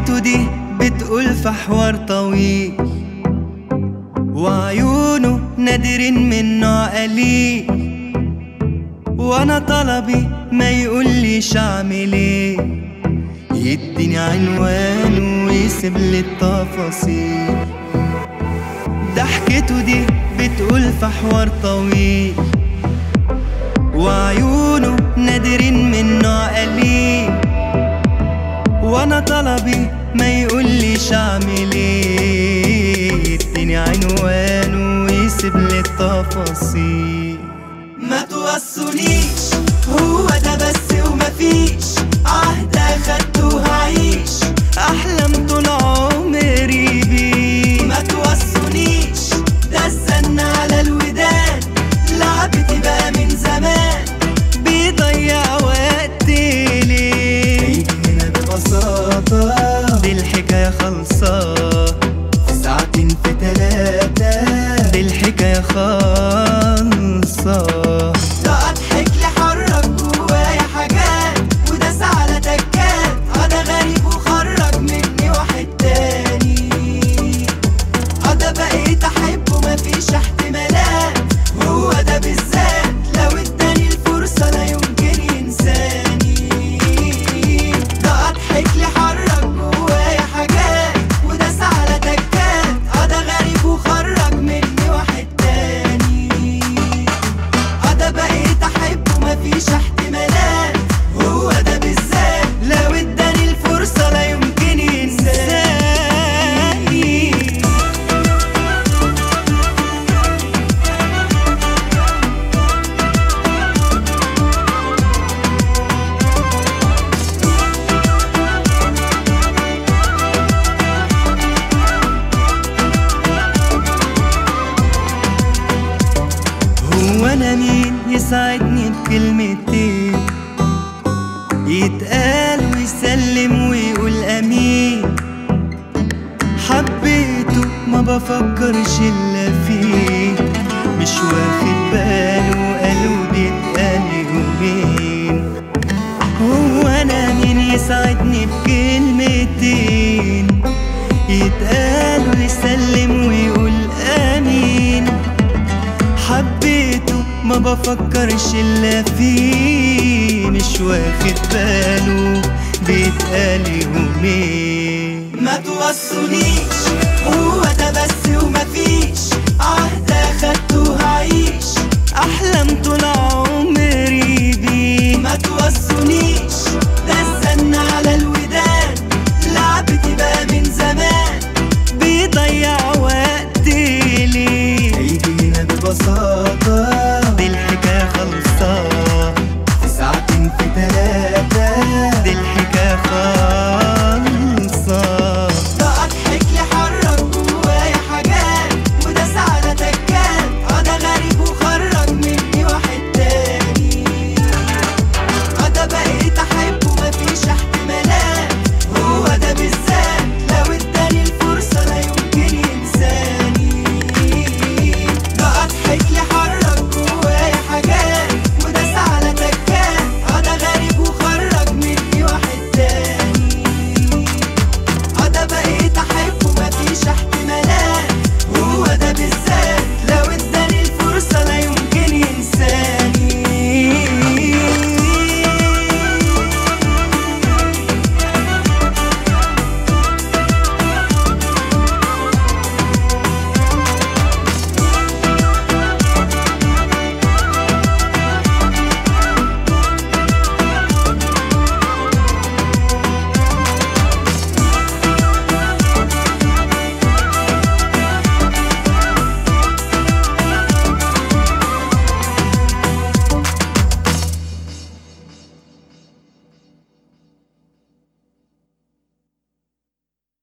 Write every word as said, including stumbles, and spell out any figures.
ضحكته دي بتقول في حوار طويل، وعيونه نادرين من نوع قليل، وانا طلبي ما يقوليش اعمل ايه، يديني عنوانه ويسيب لي التفاصيل. ضحكته دي بتقول في حوار طويل، وعيونه نادرين من نوع قليل، وانا طلبي ما يقوليش اعمل ايه، يديني عنوانه ويسيب لي التفاصيل. ما توصونيش، هو ده بس ومفيش، عهد اخدته وهعيش، احلم طول عمري بيه. ما توصونيش، ده الزن على الودان، لعبتي بقى من زمان، بيضيع وقتي ليه؟ هيجي هنا ببساطة، دي الحكاية خلصة في ساعتين في تلاتة، دي الحكاية خلصة. ده اضحك لحرك جوايا حاجات، وداس على تكات، ده غريب وخرج مني واحد تاني، ده بقيت احبه مفيش احتمالات، هو ده بالذات لو اداني الفرصة لا يمكن ينساني. ده اضحك لحرك جوايا حاجات، وداس على تكات، ده غريب وخرج مني واحد تاني، ده بقيت احبه مفيش احتمالات، هو ده بالذات لو اداني الفرصة لا يمكن ينساني. هو انا مين يساعدني بكلمتين، يتقال ويسلم ويقول امين، حبيته ما بفكرش الا فيه، مش واخد باله قالوا بيتقال يومين. هو انا مين يساعدني بكلمتين، يتقال ويسلم ويقول امين، حبيته ما بفكرش الا فيه، مش واخد باله بيتقال يومين. ما توصونيش، هو ده بس